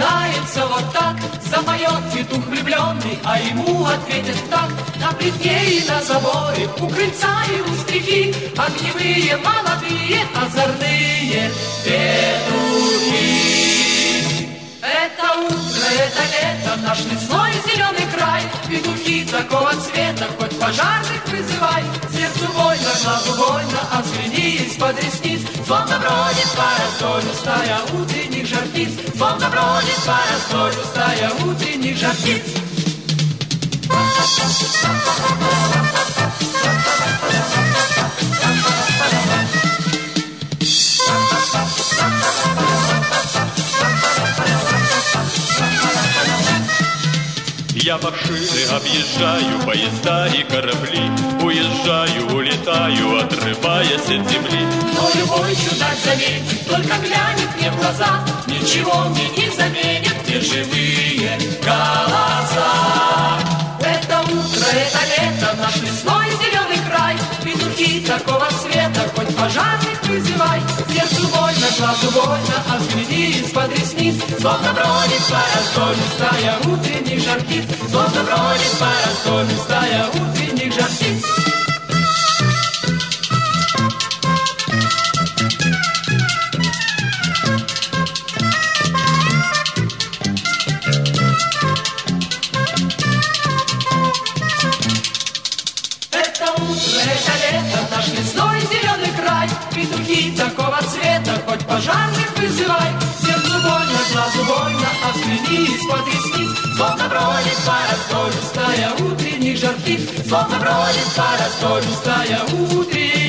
начинается вот так. Запоет петух влюбленный, а ему ответят так. На плитке и на заборе, у крыльца и у стрихи огневые, молодые, озорные петухи. Это утро, это лето, наш лесной зеленый край. Петухи такого цвета, хоть пожарных вызывай. Сердцу больно, глазу больно, а взгляни из-под ресниц. Словно бродит по раздолью стая утренних жар птиц. Словно бродит по раздолью стая утренних жар птиц. Я машины объезжаю, поезда и корабли, уезжаю, улетаю, отрываясь от земли. Но любой чудак заметит, только глянет мне в глаза, ничего мне не заменит те живые голоса. Это утро, это лето, наш лесной зеленый край. Петухи такого цвета, хоть пожарных вызывай. Сердцу больно, глазу больно, а взгляни из-под ресниц. Словно бродит по раздолью стая утренних жар птиц. Словно бродит по раздолью стая утренних жар птиц. Наш лесной зеленый край. Петухи такого цвета, хоть пожарных вызывай. Сердцу больно, глазу больно, а взгляни из-под ресниц. Словно бродит по раздолью стая утренних жар птиц. Словно бродит по раздолью стая утренних